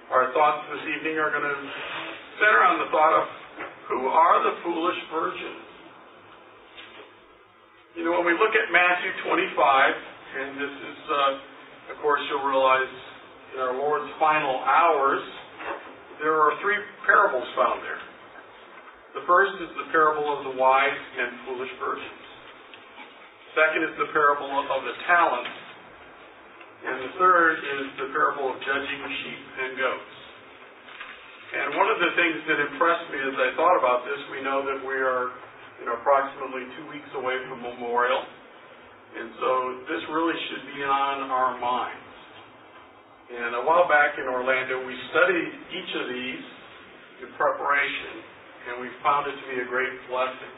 Our thoughts this evening are going to center on the thought of who are the foolish virgins? You know, when we look at Matthew 25, and this is, of course, you'll realize in our Lord's final hours, there are three parables found there. The first is the parable of the wise and foolish virgins. Second is the parable of the talents. And the third is the parable of judging sheep and goats. And one of the things that impressed me as I thought about this, we know that we are approximately 2 weeks away from Memorial. And so this really should be on our minds. And a while back in Orlando, we studied each of these in preparation, and we found it to be a great blessing.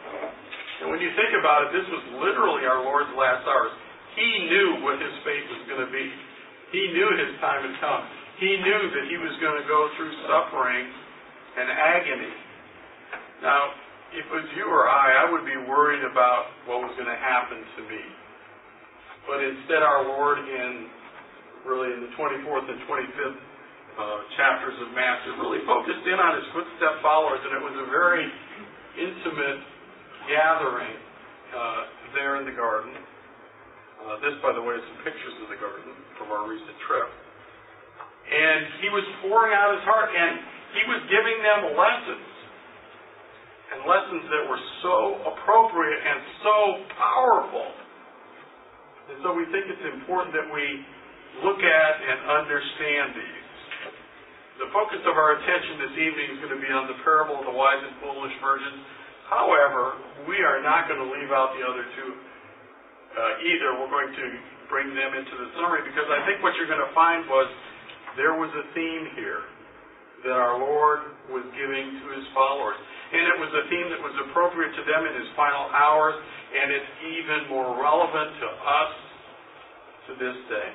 And when you think about it, this was literally our Lord's last hours. He knew what his fate was going to be. He knew his time had come. He knew that he was going to go through suffering and agony. Now, if it was you or I would be worried about what was going to happen to me. But instead, our Lord, in the 24th and 25th chapters of Matthew, really focused in on his footstep followers, and it was a very intimate gathering there in the garden. This, by the way, is some pictures of the garden from our recent trip. And he was pouring out his heart, and he was giving them lessons. And lessons that were so appropriate and so powerful. And so we think it's important that we look at and understand these. The focus of our attention this evening is going to be on the parable of the wise and foolish virgins. However, we are not going to leave out the other two either. We're going to bring them into the summary because I think what you're going to find was there was a theme here that our Lord was giving to his followers. And it was a theme that was appropriate to them in his final hours, and it's even more relevant to us to this day.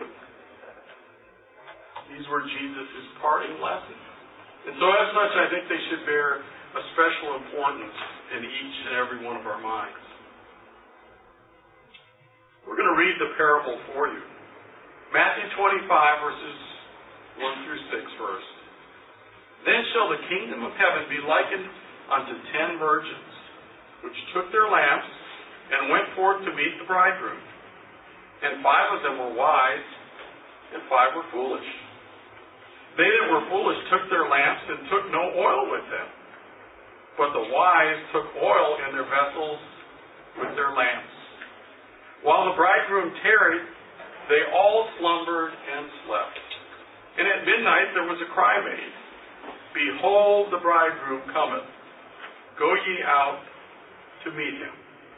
These were Jesus' parting lessons. And so as such, I think they should bear a special importance in each and every one of our minds. We're going to read the parable for you. Matthew 25, verses 1 through 6 first. Then shall the kingdom of heaven be likened unto 10 virgins, which took their lamps and went forth to meet the bridegroom. And 5 of them were wise, and 5 were foolish. They that were foolish took their lamps and took no oil with them. But the wise took oil in their vessels with their lamps. While the bridegroom tarried, they all slumbered and slept. And at midnight there was a cry made, Behold, the bridegroom cometh. Go ye out to meet him.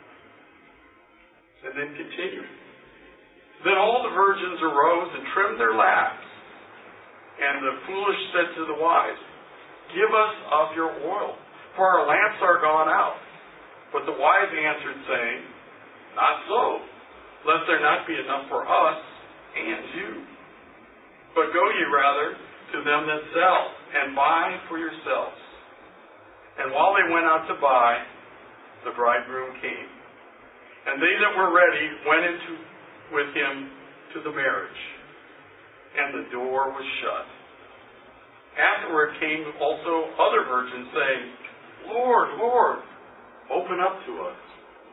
And then continue. Then all the virgins arose and trimmed their lamps. And the foolish said to the wise, Give us of your oil, for our lamps are gone out. But the wise answered, saying, Not so, lest there not be enough for us and you. But go ye rather to them that sell, and buy for yourselves. And while they went out to buy, the bridegroom came. And they that were ready went into with him to the marriage. And the door was shut. Afterward came also other virgins, saying, Lord, Lord, open up to us.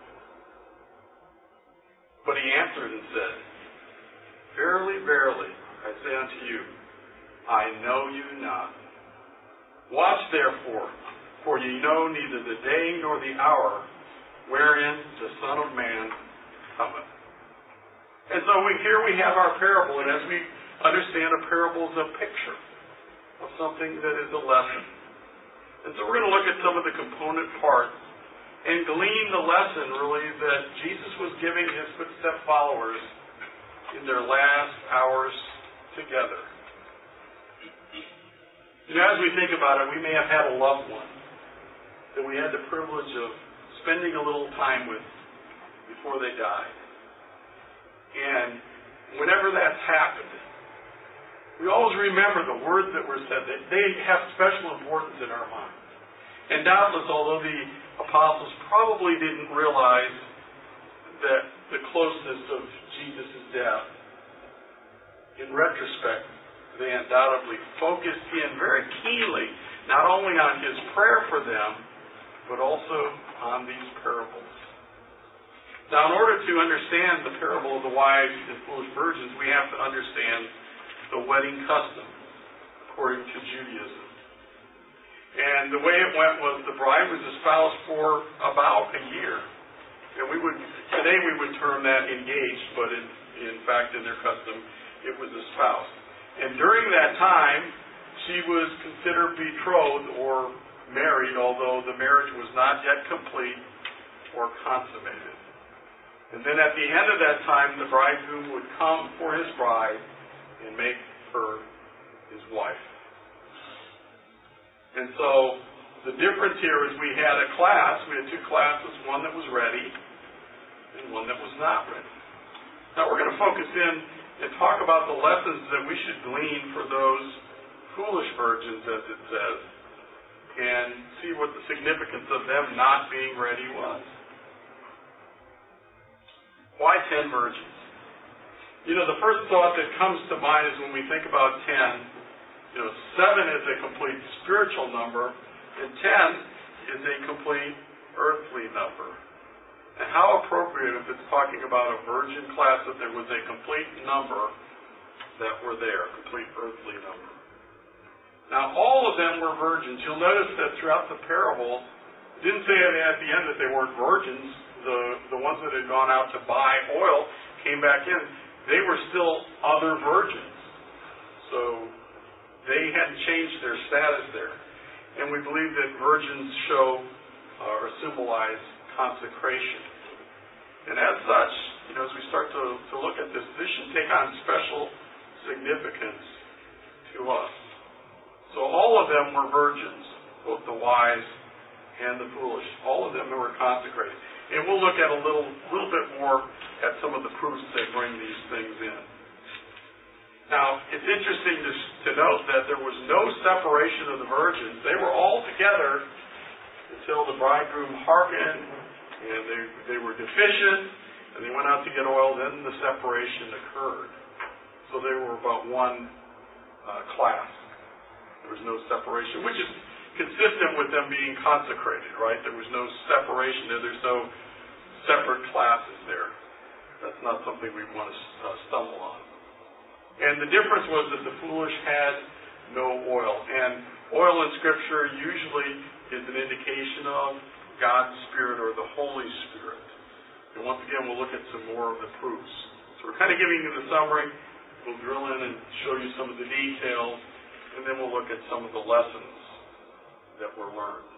But he answered and said, Verily, verily, I say unto you, I know you not. Watch therefore, for ye know neither the day nor the hour wherein the Son of Man cometh. And so here we have our parable, and as we understand, a parable is a picture of something that is a lesson. And so we're going to look at some of the component parts and glean the lesson, really, that Jesus was giving his footstep followers in their last hours together. As we think about it, we may have had a loved one that we had the privilege of spending a little time with before they died. And whenever that's happened, we always remember the words that were said. They have special importance in our minds. And doubtless, although the apostles probably didn't realize that the closeness of Jesus' death, in retrospect, they undoubtedly focused in very keenly, not only on his prayer for them, but also on these parables. Now, in order to understand the parable of the wise and foolish virgins, we have to understand the wedding custom, according to Judaism. And the way it went was the bride was espoused for about a year. And today we would term that engaged, but in fact, in their custom, it was espoused. And during that time, she was considered betrothed or married, although the marriage was not yet complete or consummated. And then at the end of that time, the bridegroom would come for his bride and make her his wife. And so the difference here is we had two classes, one that was ready and one that was not ready. Now we're going to focus in and talk about the lessons that we should glean for those foolish virgins, as it says, and see what the significance of them not being ready was. Why 10 virgins? The first thought that comes to mind is when we think about 10, 7 is a complete spiritual number, and 10 is a complete earthly number. And how appropriate if it's talking about a virgin class that there was a complete number that were there, complete earthly number. Now, all of them were virgins. You'll notice that throughout the parable, it didn't say at the end that they weren't virgins. The ones that had gone out to buy oil came back in. They were still other virgins. So they hadn't changed their status there. And we believe that virgins show or symbolize consecration. And as such, as we start to look at this should take on special significance to us. So all of them were virgins, both the wise and the foolish. All of them were consecrated. And we'll look at a little bit more at some of the proofs that bring these things in. Now, it's interesting to note that there was no separation of the virgins. They were all together until the bridegroom hearkened, and they were deficient, and they went out to get oil. Then the separation occurred. So they were about one class. There was no separation, which is consistent with them being consecrated, right? There was no separation there. There's no separate classes there. That's not something we want to stumble on. And the difference was that the foolish had no oil. And oil in Scripture usually is an indication of God's Spirit or the Holy Spirit. And once again, we'll look at some more of the proofs. So we're kind of giving you the summary. We'll drill in and show you some of the details, and then we'll look at some of the lessons that were learned.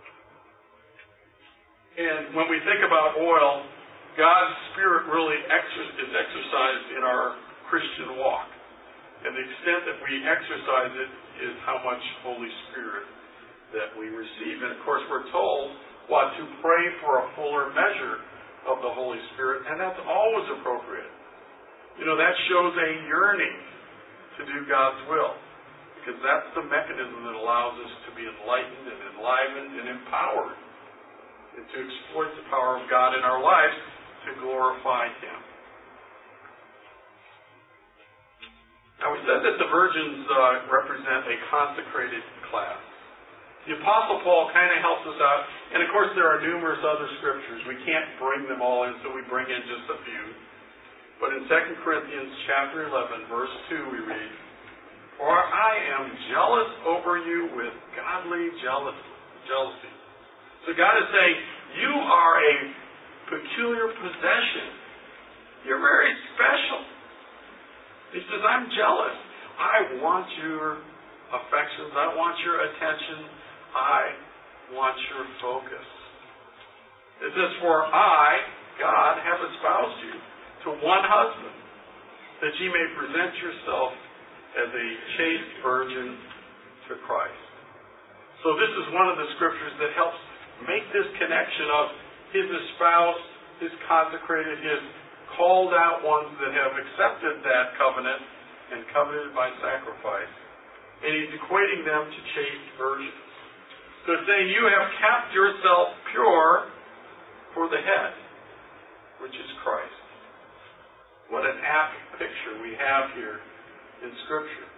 And when we think about oil, God's Spirit really is exercised in our Christian walk. And the extent that we exercise it is how much Holy Spirit that we receive. And of course, we're told to pray for a fuller measure of the Holy Spirit, and that's always appropriate. That shows a yearning to do God's will, because that's the mechanism that allows us to be enlightened and enlivened and empowered, and to exploit the power of God in our lives to glorify Him. Now, we said that the virgins represent a consecrated class. The Apostle Paul kind of helps us out, and of course there are numerous other scriptures. We can't bring them all in, so we bring in just a few. But in 2 Corinthians chapter 11, verse 2, we read, "For I am jealous over you with godly jealousy." So God is saying, you are a peculiar possession. You're very special. He says, I'm jealous. I want your affections. I want your attention. I want your focus. It says, "For I, God, have espoused you to one husband, that ye may present yourself as a chaste virgin to Christ." So this is one of the scriptures that helps make this connection of His espoused, His consecrated, His called out ones that have accepted that covenant and covenanted by sacrifice. And He's equating them to chaste virgins. So it's saying you have kept yourself pure for the head, which is Christ. What an apt picture we have here in Scripture.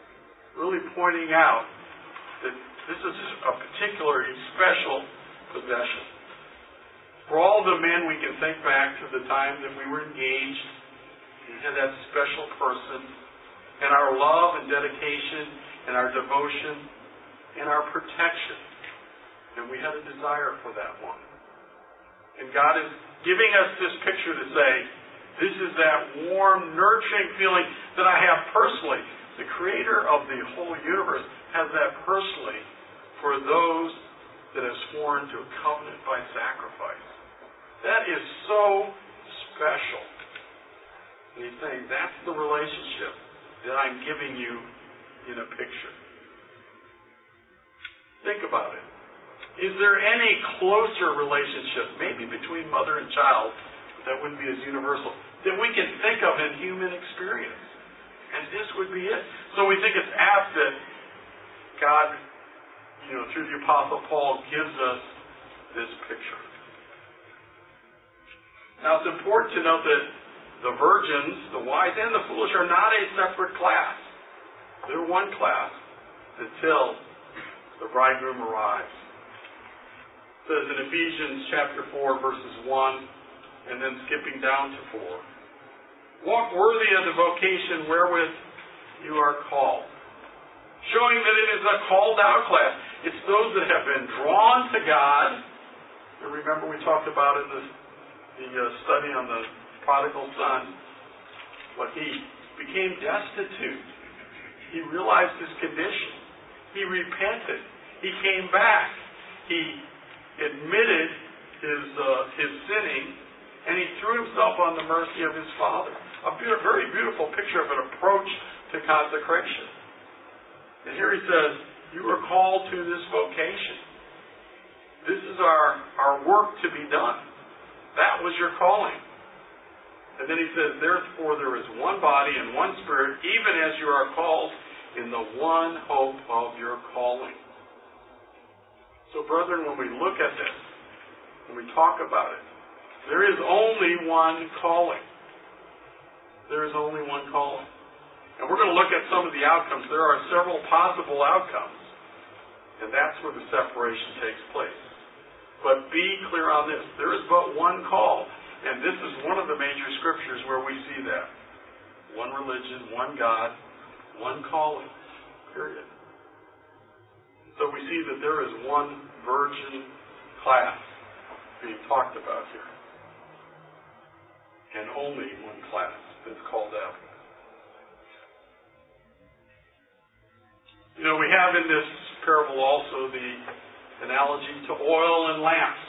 really pointing out that this is a particularly special possession. For all the men, we can think back to the time that we were engaged. We had that special person, and our love and dedication, and our devotion, and our protection. And we had a desire for that one. And God is giving us this picture to say, this is that warm, nurturing feeling that I have personally. The Creator of the whole universe has that personally for those that have sworn to a covenant by sacrifice. That is so special. And He's saying, that's the relationship that I'm giving you in a picture. Think about it. Is there any closer relationship, maybe between mother and child, that wouldn't be as universal, that we can think of in human experience? And this would be it. So we think it's apt that God, through the Apostle Paul, gives us this picture. Now it's important to note that the virgins, the wise and the foolish, are not a separate class. They're one class until the bridegroom arrives. It says in Ephesians chapter 4, verses 1, and then skipping down to 4. Walk worthy of the vocation wherewith you are called. Showing that it is a called out class. It's those that have been drawn to God. And remember we talked about in the study on the prodigal son, what he became destitute. He realized his condition. He repented. He came back. He admitted his sinning, and he threw himself on the mercy of his Father. A very beautiful picture of an approach to consecration. And here he says, you are called to this vocation. This is our work to be done. That was your calling. And then he says, therefore there is one body and one Spirit, even as you are called in the one hope of your calling. So brethren, when we look at this, when we talk about it, there is only one calling. There is only one calling. And we're going to look at some of the outcomes. There are several possible outcomes. And that's where the separation takes place. But be clear on this. There is but one call. And this is one of the major scriptures where we see that. One religion, one God, one calling. Period. So we see that there is one virgin class being talked about here. And only one class that's called out. We have in this parable also the analogy to oil and lamps.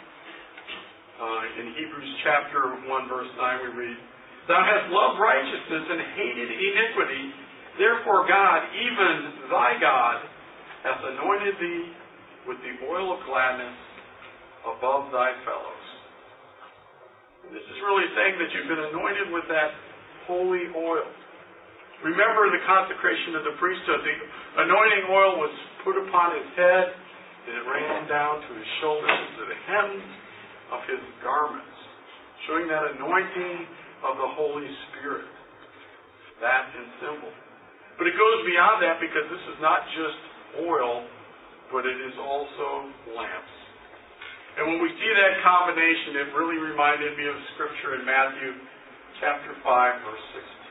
In Hebrews chapter 1, verse 9, we read, Thou hast loved righteousness and hated iniquity. Therefore God, even thy God, hath anointed thee with the oil of gladness above thy fellows. And this is really saying that you've been anointed with that holy oil. Remember the consecration of the priesthood. The anointing oil was put upon his head, and it ran down to his shoulders, to the hems of his garments, showing that anointing of the Holy Spirit. That in symbol. But it goes beyond that, because this is not just oil, but it is also lamps. And when we see that combination, it really reminded me of Scripture in Matthew chapter 5, verse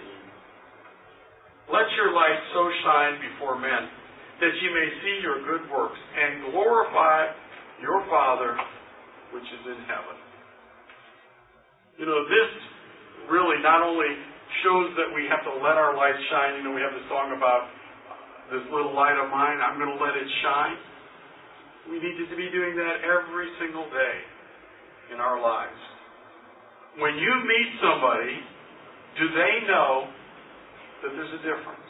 16. Let your light so shine before men, that ye may see your good works, and glorify your Father which is in heaven. This really not only shows that we have to let our light shine. We have the song about this little light of mine, I'm going to let it shine. We need to be doing that every single day in our lives. When you meet somebody, do they know that there's a difference?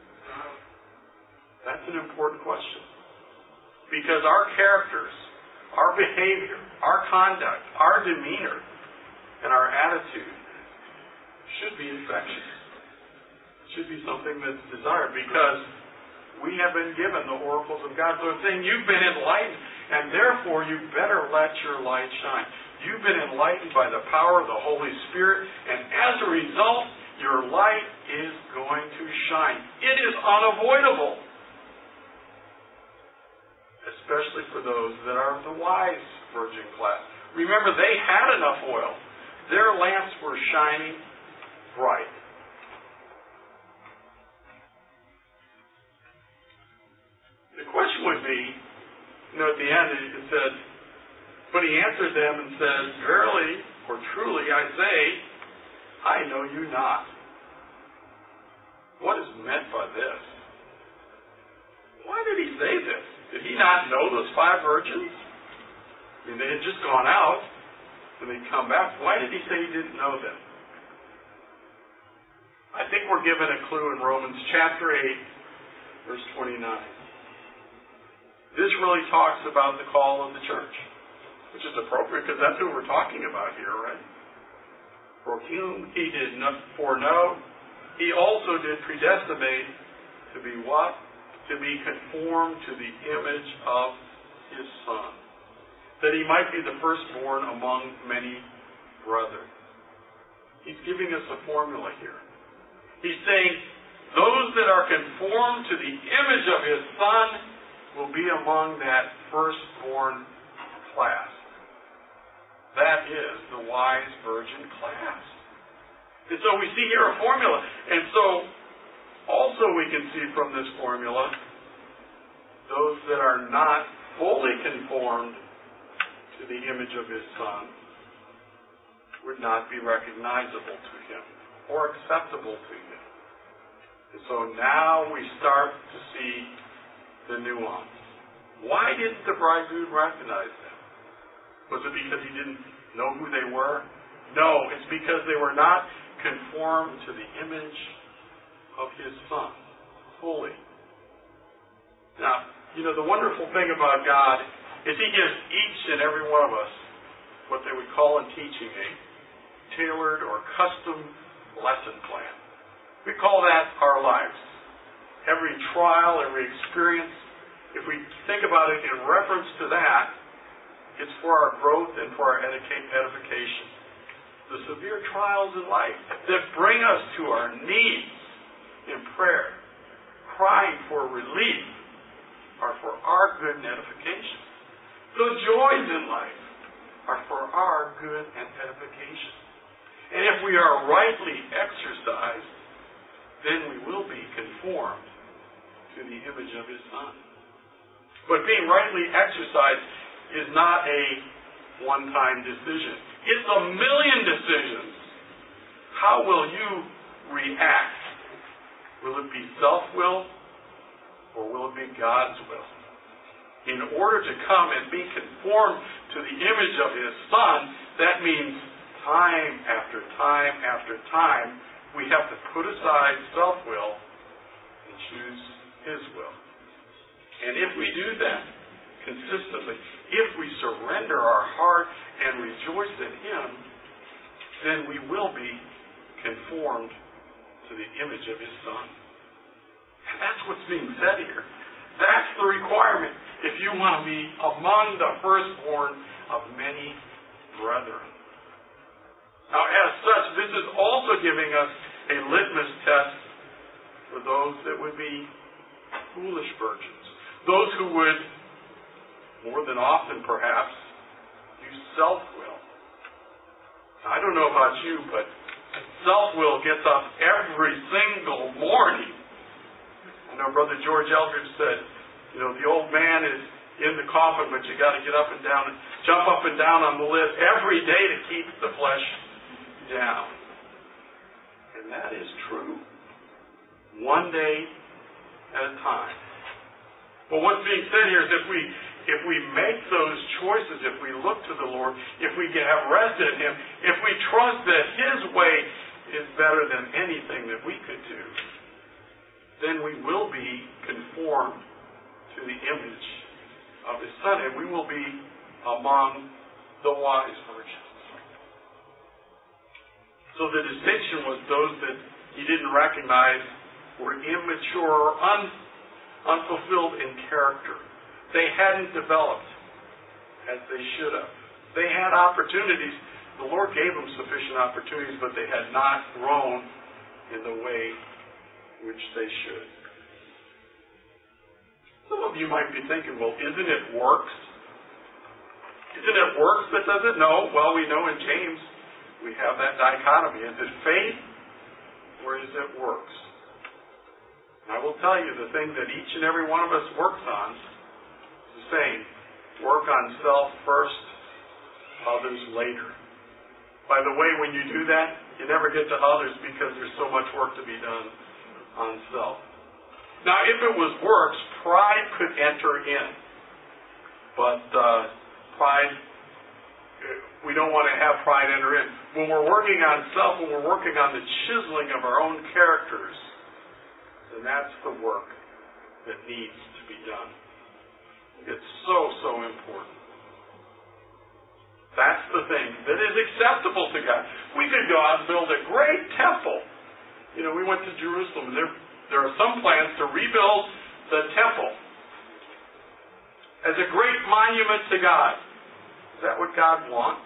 That's an important question. Because our characters, our behavior, our conduct, our demeanor, and our attitude should be infectious. It should be something that's desired, because we have been given the oracles of God. So it's saying you've been enlightened, and therefore you better let your light shine. You've been enlightened by the power of the Holy Spirit, and as a result, your light is going to shine. It is unavoidable. Especially for those that are the wise virgin class. Remember, they had enough oil. Their lamps were shining bright. The question would be, at the end it said, but he answered them and says, verily or truly I say, I know you not. What is meant by this? Why did he say this? Did he not know those 5 virgins? They had just gone out and they'd come back. Why did he say he didn't know them? I think we're given a clue in Romans chapter 8, verse 29. This really talks about the call of the church, which is appropriate because that's who we're talking about here, right? For whom he did not foreknow, he also did predestinate to be what? To be conformed to the image of his Son, that he might be the firstborn among many brethren. He's giving us a formula here. He's saying, those that are conformed to the image of his Son will be among that firstborn class. That is the wise virgin class. And so we see here a formula. And so also we can see from this formula, those that are not fully conformed to the image of his Son would not be recognizable to him or acceptable to him. And so now we start to see the nuance. Why didn't the bridegroom recognize them? Was it because he didn't know who they were? No, it's because they were not conformed to the image of his Son fully. Now, the wonderful thing about God is he gives each and every one of us what they would call in teaching a tailored or custom lesson plan. We call that our lives. Every trial, every experience, if we think about it in reference to that, it's for our growth and for our edification. The severe trials in life that bring us to our knees in prayer, crying for relief, are for our good and edification. The joys in life are for our good and edification. And if we are rightly exercised, then we will be conformed to the image of his Son. But being rightly exercised is not a one-time decision. It's a million decisions. How will you react? Will it be self-will or will it be God's will? In order to come and be conformed to the image of his Son, that means time after time after time, we have to put aside self-will and choose his will. And if we do that consistently, if we surrender our heart and rejoice in him, then we will be conformed to the image of his Son. And that's what's being said here. That's the requirement if you want to be among the firstborn of many brethren. Now, as such, this is also giving us a litmus test for those that would be foolish virgins. Those who would, more than often perhaps, use self-will. Now, I don't know about you, but self-will gets up every single morning. I know Brother George Eldridge said, the old man is in the coffin, but you got to get up and down and jump up and down on the lift every day to keep the flesh down. And that is true. One day at a time. But what's being said here is if we make those choices, if we look to the Lord, if we have rest in him, if we trust that his way is better than anything that we could do, then we will be conformed to the image of his Son, and we will be among the wise virgins. So the distinction was those that he didn't recognize were immature or unfulfilled in character. They hadn't developed as they should have. They had opportunities. The Lord gave them sufficient opportunities, but they had not grown in the way which they should. Some of you might be thinking, well, isn't it works? Isn't it works that does it? No. Well, we know in James we have that dichotomy. Is it faith or is it works? And I will tell you the thing that each and every one of us works on is the same. Work on self first, others later. By the way, when you do that, you never get to others because there's so much work to be done on self. Now, if it was works, pride could enter in. But pride, we don't want to have pride enter in. When we're working on self, when we're working on the chiseling of our own characters, then that's the work that needs to be done. It's so important. That's the thing that is acceptable to God. We could go out and build a great temple. You know, we went to Jerusalem, and there are some plans to rebuild the temple as a great monument to God. Is that what God wants?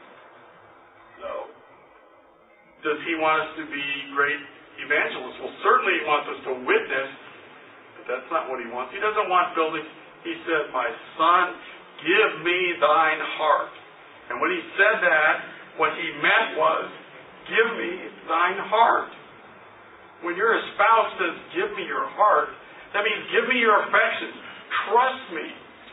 No. Does He want us to be great evangelists? Well, certainly He wants us to witness, but that's not what He wants. He doesn't want building. He said, "My son, give me thine heart." And when He said that, what He meant was, give me thine heart. When your spouse says, give me your heart, that means give me your affections. Trust me.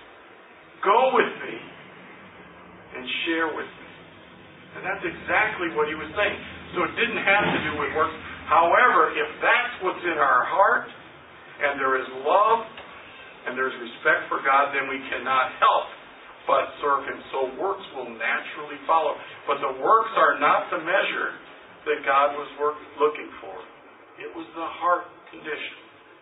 Go with me. And share with me. And that's exactly what He was saying. So it didn't have to do with works. However, if that's what's in our heart, and there is love, and there's respect for God, then we cannot help but serve Him. So works will naturally follow. But the works are not the measure that God was looking for. It was the heart condition.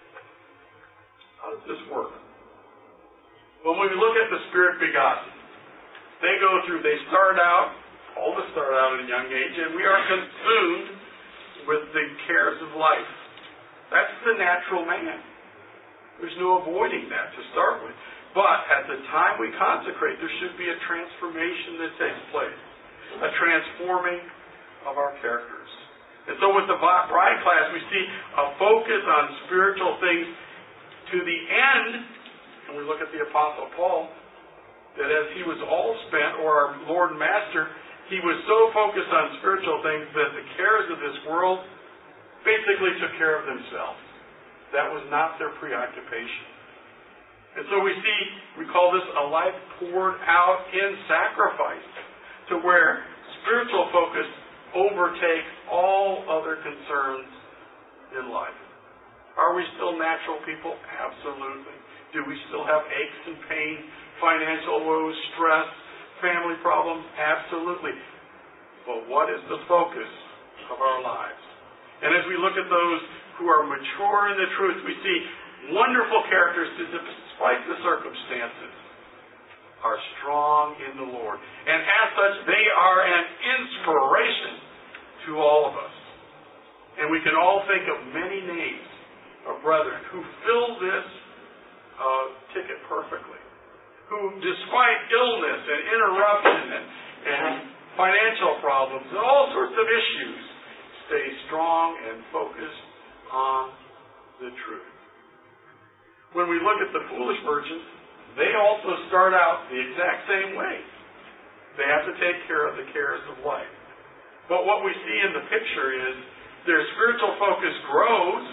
How does this work? Well, when we look at the Spirit begotten, they start out at a young age, and we are consumed with the cares of life. That's the natural man. There's no avoiding that to start with. But at the time we consecrate, there should be a transformation that takes place. A transforming of our characters. And so with the bride class, we see a focus on spiritual things to the end, and we look at the Apostle Paul, that as he was all spent, or our Lord and Master, he was so focused on spiritual things that the cares of this world basically took care of themselves. That was not their preoccupation. And so we call this a life poured out in sacrifice, to where spiritual focus overtakes all other concerns in life. Are we still natural people? Absolutely. Do we still have aches and pains, financial woes, stress, family problems? Absolutely. But what is the focus of our lives? And as we look at those who are mature in the truth, we see wonderful characters who, despite the circumstances, are strong in the Lord. And as such, they are an inspiration to all of us. And we can all think of many names of brethren who fill this ticket perfectly. Who, despite illness and interruption and financial problems and all sorts of issues, stay strong and focused on the truth. When we look at the foolish virgins, they also start out the exact same way. They have to take care of the cares of life. But what we see in the picture is their spiritual focus grows,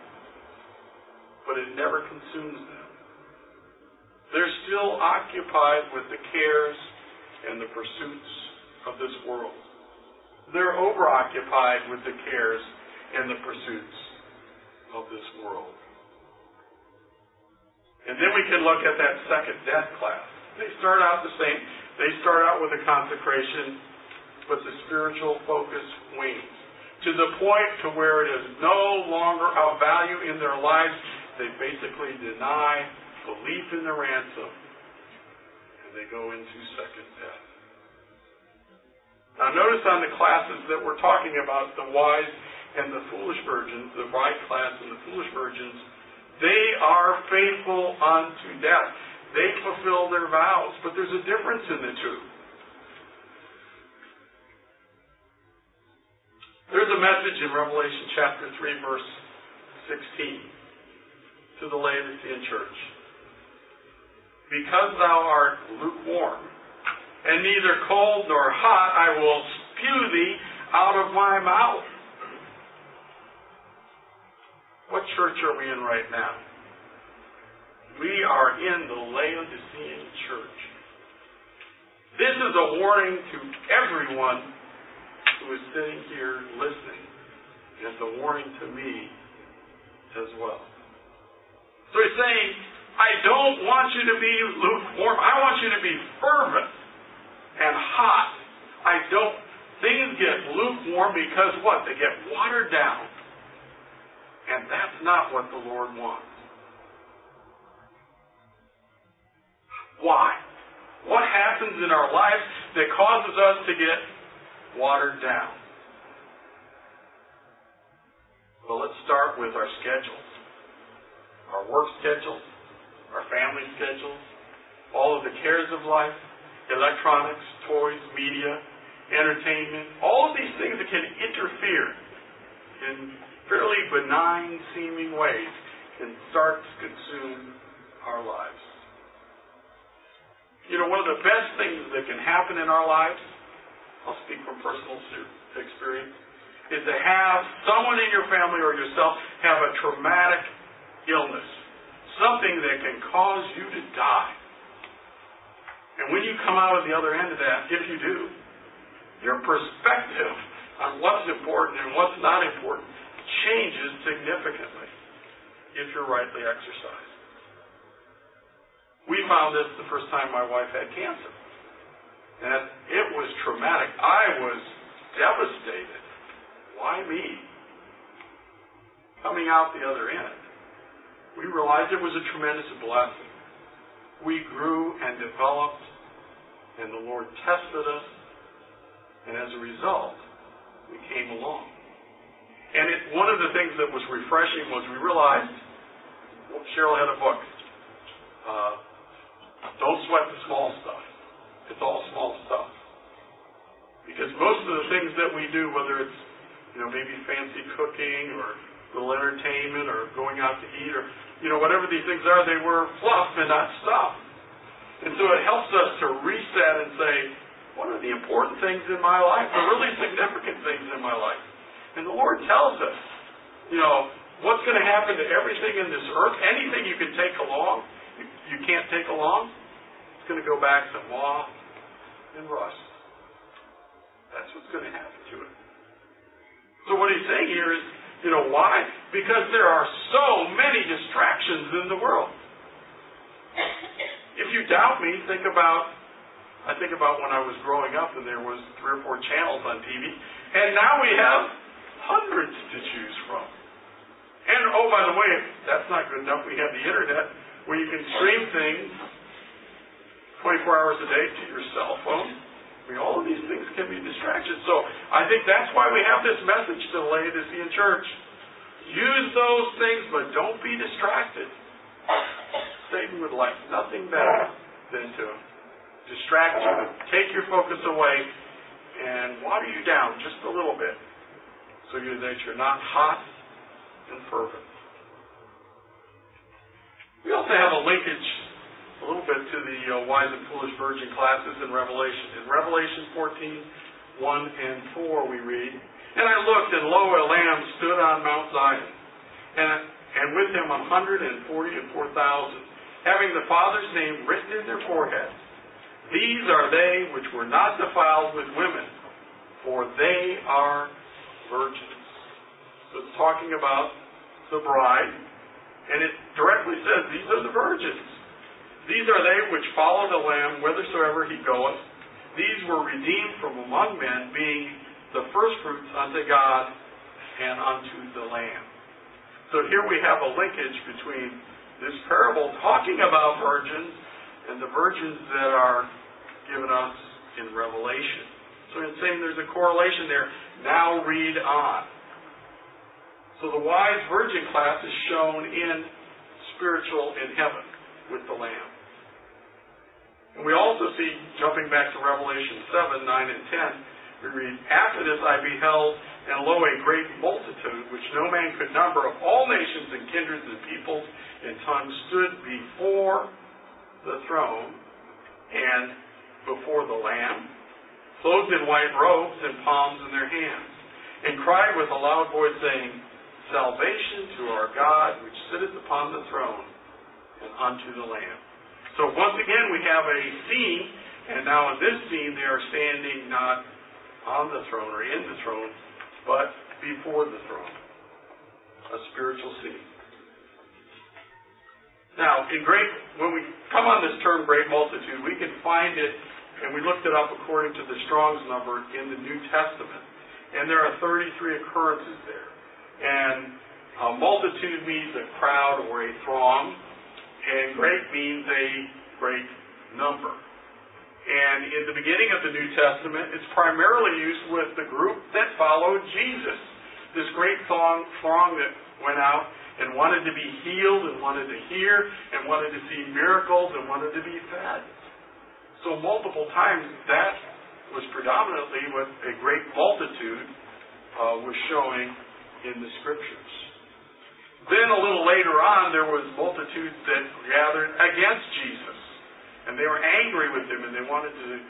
but it never consumes them. They're still occupied with the cares and the pursuits of this world. They're overoccupied with the cares and the pursuits of this world. And then we can look at that second death class. They start out the same. They start out with a consecration, but the spiritual focus wanes. To the point to where it is no longer of value in their lives. They basically deny belief in the ransom. And they go into second death. Now notice on the classes that we're talking about, the wise and the foolish virgins, the bride class and the foolish virgins, they are faithful unto death. They fulfill their vows. But there's a difference in the two. There's a message in Revelation chapter 3, verse 16 to the Laodicean church. Because thou art lukewarm, and neither cold nor hot, I will spew thee out of my mouth. What church are we in right now? We are in the Laodicean church. This is a warning to everyone who is sitting here listening. And it's a warning to me as well. So he's saying, I don't want you to be lukewarm. I want you to be fervent and hot. Things get lukewarm because what? They get watered down. And that's not what the Lord wants. Why? What happens in our lives that causes us to get watered down? Well, let's start with our schedules. Our work schedules, our family schedules, all of the cares of life, electronics, toys, media, entertainment, all of these things that can interfere in fairly benign seeming ways can start to consume our lives. You know, one of the best things that can happen in our lives, I'll speak from personal experience, is to have someone in your family or yourself have a traumatic illness. Something that can cause you to die. And when you come out of the other end of that, if you do, your perspective on what's important and what's not important changes significantly if you're rightly exercised. We found this the first time my wife had cancer. And it was traumatic. I was devastated. Why me? Coming out the other end, we realized it was a tremendous blessing. We grew and developed, and the Lord tested us, and as a result, we came along. And one of the things that was refreshing was we realized, Cheryl had a book, Don't Sweat the Small Stuff. It's all small stuff. Because most of the things that we do, whether it's maybe fancy cooking or little entertainment or going out to eat or whatever these things are, they were fluff and not stuff. And so it helps us to reset and say, what are the important things in my life, the really significant things in my life? And the Lord tells us, what's going to happen to everything in this earth, anything you can take along, you can't take along, it's going to go back to moth and rust. That's what's going to happen to it. So what he's saying here is, why? Because there are so many distractions in the world. If you doubt me, I think about when I was growing up and there was 3 or 4 channels on TV, and now we have hundreds to choose from. And oh, by the way, that's not good enough. We have the internet where you can stream things 24 hours a day to your cell phone. All of these things can be distractions. So I think that's why we have this message to the Laodicean church. Use those things, but don't be distracted. Satan would like nothing better than to distract you, take your focus away, and water you down just a little bit so that you're not hot and fervent. We also have a linkage a little bit to the wise and foolish virgin classes in Revelation. In Revelation 14, 1 and 4 we read, And I looked, and lo, a lamb stood on Mount Zion, and with him 144,000, having the Father's name written in their foreheads. These are they which were not defiled with women, for they are virgins. So it's talking about the bride, and it directly says, these are the virgins. These are they which follow the Lamb whithersoever he goeth. These were redeemed from among men, being the firstfruits unto God and unto the Lamb. So here we have a linkage between this parable talking about virgins and the virgins that are given us in Revelation. So it's saying there's a correlation there. Now read on. So the wise virgin class is shown in spiritual in heaven with the Lamb. And we also see, jumping back to Revelation 7, 9, and 10, We read, "After this I beheld, and lo, a great multitude, which no man could number, of all nations and kindreds and peoples and tongues, stood before the throne and before the Lamb, clothed in white robes and palms in their hands, and cried with a loud voice, saying, Salvation to our God, which sitteth upon the throne, and unto the Lamb." So once again we have a scene, and now in this scene they are standing not on the throne or in the throne, but before the throne. A spiritual scene. Now, when we come on this term great multitude, we can find it, and we looked it up according to the Strong's number in the New Testament. And there are 33 occurrences there. And multitude means a crowd or a throng, and great means a great number. And in the beginning of the New Testament, it's primarily used with the group that followed Jesus. This great throng that went out and wanted to be healed and wanted to hear and wanted to see miracles and wanted to be fed. So multiple times that was predominantly what a great multitude was showing in the Scriptures. Then a little later on, there was multitudes that gathered against Jesus. And they were angry with him, and they wanted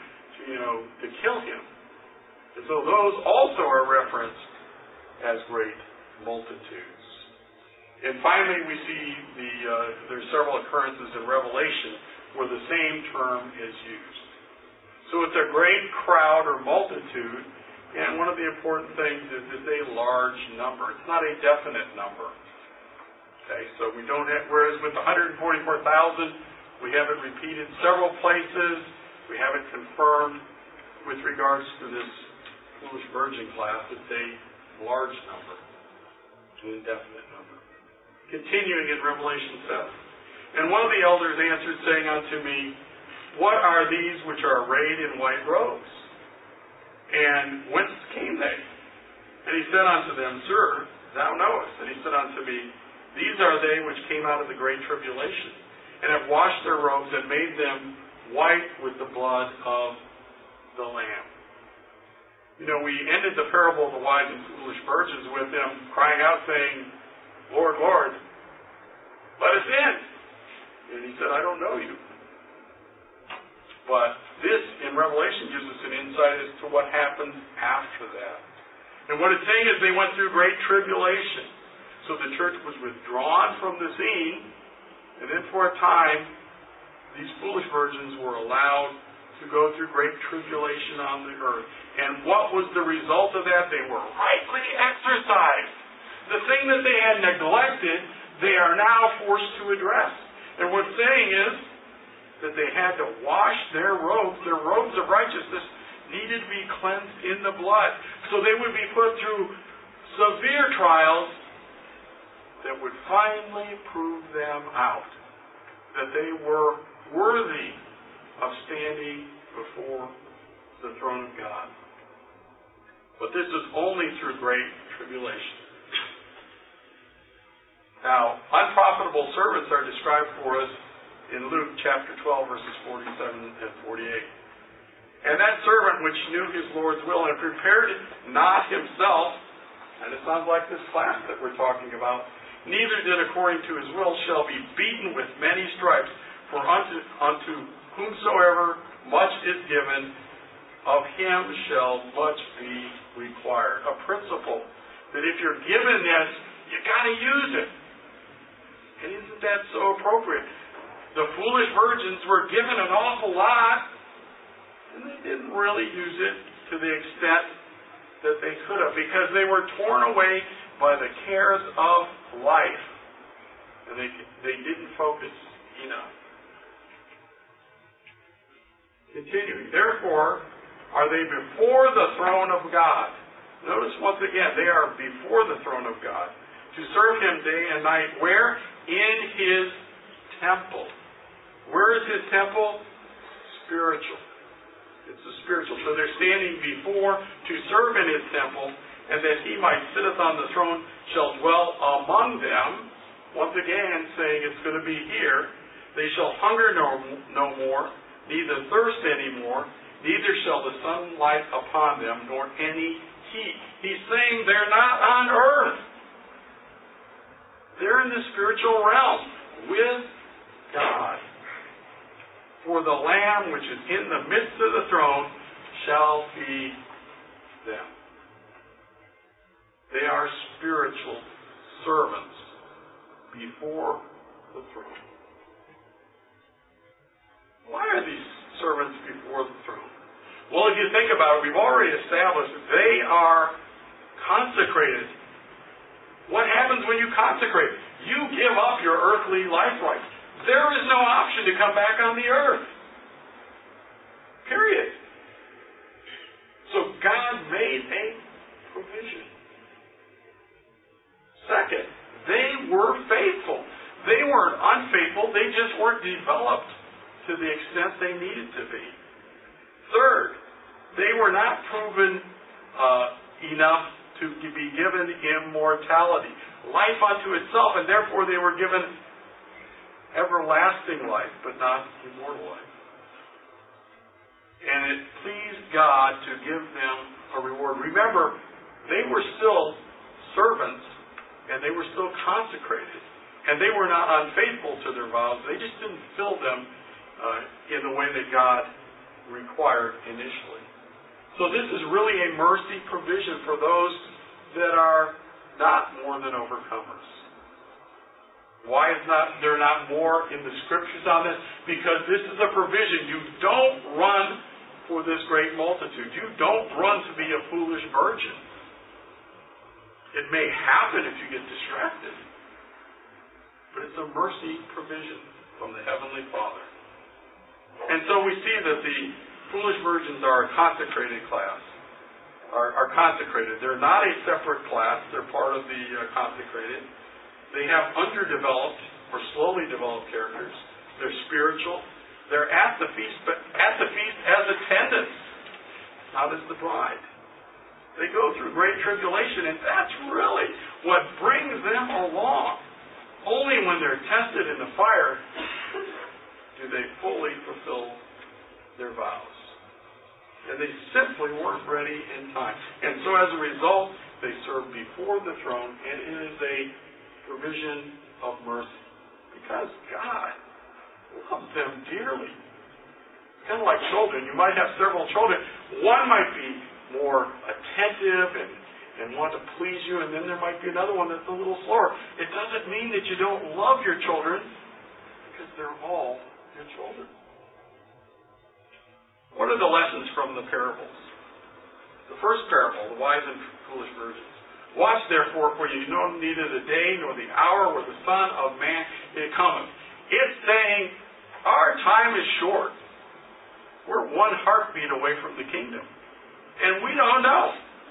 to kill him. And so those also are referenced as great multitudes. And finally, we see there's several occurrences in Revelation where the same term is used. So it's a great crowd or multitude, and one of the important things is it's a large number. It's not a definite number. Okay, so we don't have, whereas with 144,000, we have it repeated several places. We have it confirmed with regards to this foolish virgin class. It's a large number, an indefinite number. Continuing in Revelation 7. "And one of the elders answered, saying unto me, What are these which are arrayed in white robes? And whence came they? And he said unto them, Sir, thou knowest. And he said unto me, These are they which came out of the great tribulation, and have washed their robes and made them white with the blood of the Lamb." You know, we ended the parable of the wise and foolish virgins with them crying out, saying, Lord, Lord, let us in. And he said, I don't know you. But this, in Revelation, gives us an insight as to what happened after that. And what it's saying is they went through great tribulation. So the church was withdrawn from the scene, and then for a time, these foolish virgins were allowed to go through great tribulation on the earth. And what was the result of that? They were rightly exercised. The thing that they had neglected, they are now forced to address. And what's saying is that they had to wash their robes of righteousness needed to be cleansed in the blood. So they would be put through severe trials that would finally prove them out, that they were worthy of standing before the throne of God. But this is only through great tribulation. Now, unprofitable servants are described for us in Luke chapter 12, verses 47 and 48. "And that servant which knew his Lord's will and prepared it not himself," and it sounds like this class that we're talking about, "neither did according to his will, shall be beaten with many stripes. For unto whomsoever much is given, of him shall much be required." A principle that if you're given this, you got to use it. And isn't that so appropriate? The foolish virgins were given an awful lot, and they didn't really use it to the extent that they could have, because they were torn away by the cares of life, and they didn't focus enough. Continuing, "Therefore are they before the throne of God." Notice once again, they are before the throne of God, to serve him day and night. Where? In his temple. Where is his temple? Spiritual. It's a spiritual. So they're standing before to serve in his temple, and that he might sitteth on the throne shall dwell among them. Once again, saying it's going to be here. "They shall hunger no more, neither thirst any more. neither shall the sun light upon them, nor any heat. He's saying they're not on earth. They're in the spiritual realm with God. For the Lamb which is in the midst of the throne shall feed them. They are spiritual servants before the throne. Why are these servants before the throne? Well, if you think about it, we've already established that they are consecrated. What happens when you consecrate? You give up your earthly life rights. There is no option to come back on the earth. Period. So God made a provision. Second, they were faithful. They weren't unfaithful. They just weren't developed to the extent they needed to be. Third, they were not proven enough to be given immortality, life unto itself, and therefore they were given everlasting life, but not immortal life. And it pleased God to give them a reward. Remember, they were still servants, and they were still consecrated, and they were not unfaithful to their vows. They just didn't fill them in the way that God required initially. So this is really a mercy provision for those that are not more than overcomers. Why is there not more in the Scriptures on this? Because this is a provision. You don't run for this great multitude. You don't run to be a foolish virgin. It may happen if you get distracted. But it's a mercy provision from the Heavenly Father. And so we see that the foolish virgins are a consecrated class. Are consecrated. They're not a separate class. They're part of the consecrated. They have underdeveloped or slowly developed characters. They're spiritual. They're at the feast, but at the feast as attendants, not as the bride. They go through great tribulation, and that's really what brings them along. Only when they're tested in the fire do they fully fulfill their vows. And they simply weren't ready in time. And so as a result, they serve before the throne, and it is a provision of mercy. Because God loves them dearly. Kind of like children. You might have several children. One might be more attentive and want to please you, and then there might be another one that's a little slower. It doesn't mean that you don't love your children, because they're all your children. What are the lessons from the parables? The first parable, the wise and foolish virgins. Watch therefore, for you know neither the day nor the hour where the Son of Man is coming. It's saying our time is short. We're one heartbeat away from the kingdom. And we don't know.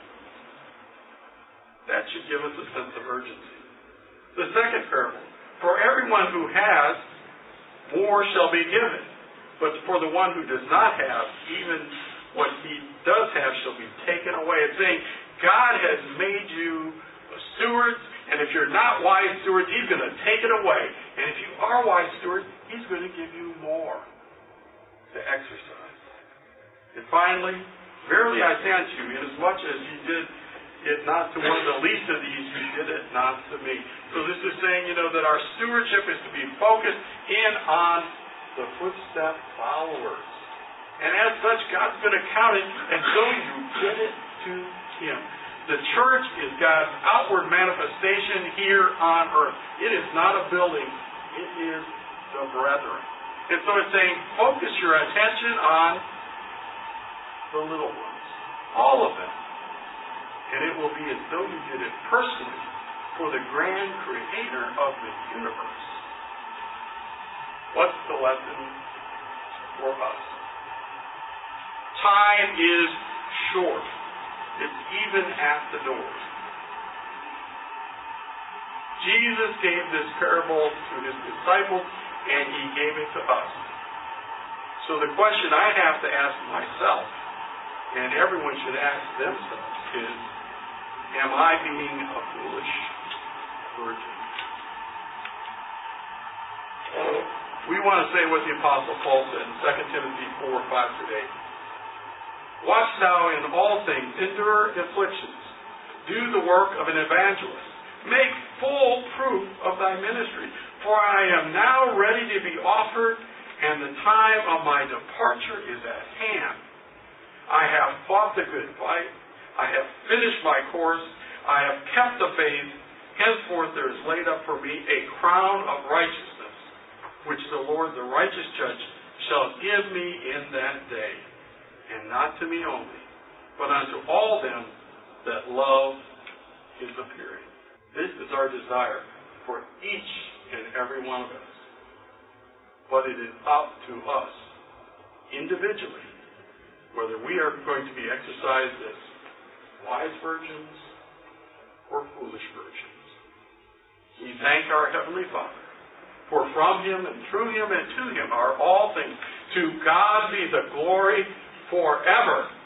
That should give us a sense of urgency. The second parable. For everyone who has, more shall be given. But for the one who does not have, even what he does have shall be taken away. It's saying God has made you a steward, and if you're not wise stewards, He's going to take it away. And if you are wise stewards, He's going to give you more to exercise. And finally, verily I say unto you, inasmuch as you did it not to one of the least of these, you did it not to me. So this is saying, that our stewardship is to be focused in on the footstep followers. And as such, God's going to count it as though you did it to Him. The church is God's outward manifestation here on earth. It is not a building. It is the brethren. And so it's saying, focus your attention on the little ones. All of them. And it will be as though you did it personally for the grand Creator of the universe. What's the lesson for us? Time is short. It's even at the door. Jesus gave this parable to His disciples, and He gave it to us. So the question I have to ask myself, and everyone should ask themselves, is, am I being a foolish virgin? We want to say what the Apostle Paul said in 2 Timothy 4:5-8. Watch thou in all things, endure afflictions, do the work of an evangelist, make full proof of thy ministry. For I am now ready to be offered, and the time of my departure is at hand. I have fought the good fight, I have finished my course, I have kept the faith. Henceforth there is laid up for me a crown of righteousness, which the Lord, the righteous judge, shall give me in that day. And not to me only, but unto all them that love his appearing. This is our desire for each and every one of us. But it is up to us, individually, whether we are going to be exercised as wise virgins or foolish virgins. We thank our Heavenly Father, for from him and through him and to him are all things. To God be the glory forever